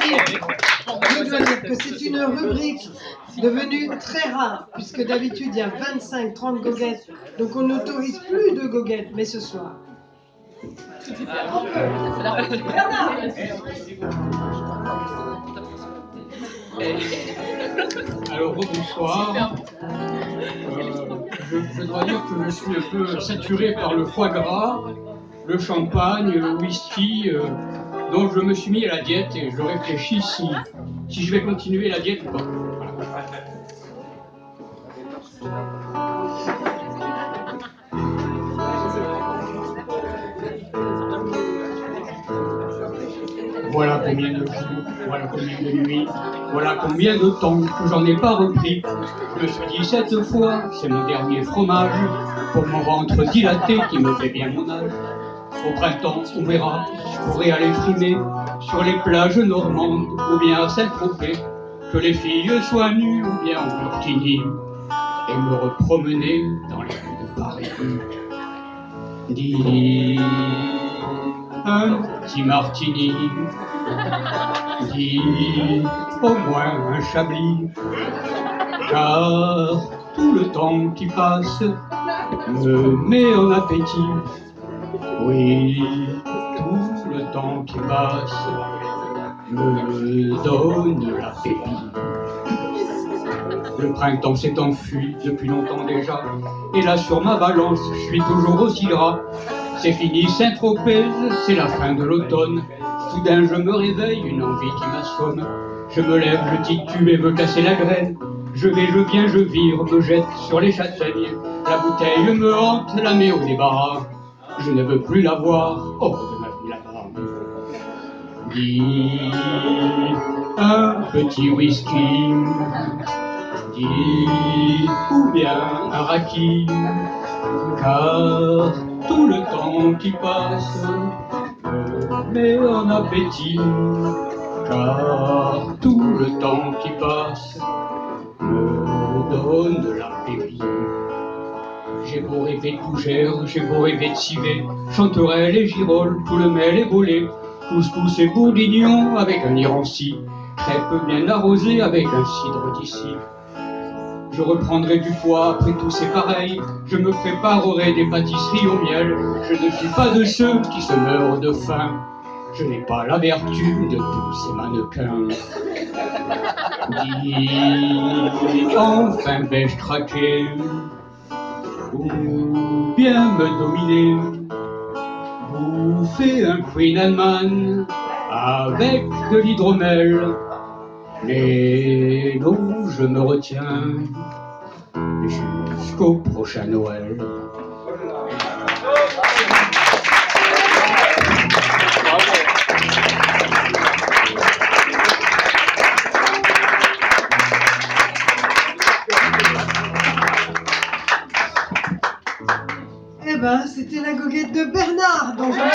dois dire que c'est une rubrique devenue très rare, puisque d'habitude il y a 25-30 goguettes, donc on n'autorise plus de goguettes, mais ce soir. Bernard. Alors bonsoir. Je dois dire que je suis un peu saturé par le foie gras, le champagne, le whisky, donc je me suis mis à la diète et je réfléchis si je vais continuer la diète ou pas. Voilà combien de jours, voilà combien de nuits, voilà combien de temps que j'en ai pas repris. Je me suis dit cette fois, c'est mon dernier fromage, pour mon ventre dilaté qui me fait bien mon âge. Au printemps, on verra, je pourrai aller frimer sur les plages normandes ou bien à Saint-Tropez, que les filles soient nues ou bien en burkini, et me repromener dans les rues de Paris. Dis un petit martini, dis au moins un chablis, car tout le temps qui passe me met en appétit. Oui, tout le temps qui passe me donne l'appétit. Le printemps s'est enfui depuis longtemps déjà, et là sur ma balance, je suis toujours aussi gras. C'est fini Saint-Tropez, c'est la fin de l'automne. Soudain je me réveille, une envie qui m'assomme. Je me lève, je titube et veux casser la graine. Je vais, je viens, je vire, me jette sur les châtaignes. La bouteille me hante, la met au débarras. Je ne veux plus la voir, oh de ma vie là-bas. Dis un petit whisky, dis ou bien un raki, car tout le temps qui passe me met en appétit, car tout le temps qui passe me donne de l'appétit. J'ai beau rêver de fougères, j'ai beau rêver de civet, chanterelles et girolles, tout le mêle et bolé, couscous et bourguignon avec un iranci, crêpes bien arrosées avec un cidre d'ici. Je reprendrai du poids, après tout c'est pareil, je me préparerai des pâtisseries au miel, je ne suis pas de ceux qui se meurent de faim, je n'ai pas la vertu de tous ces mannequins. Dis, enfin vais-je craquer, ou bien me dominer, bouffer un Queen Anneman avec de l'hydromel. Mais non, je me retiens jusqu'au prochain Noël. Eh ben, c'était la goguette de Bernard, donc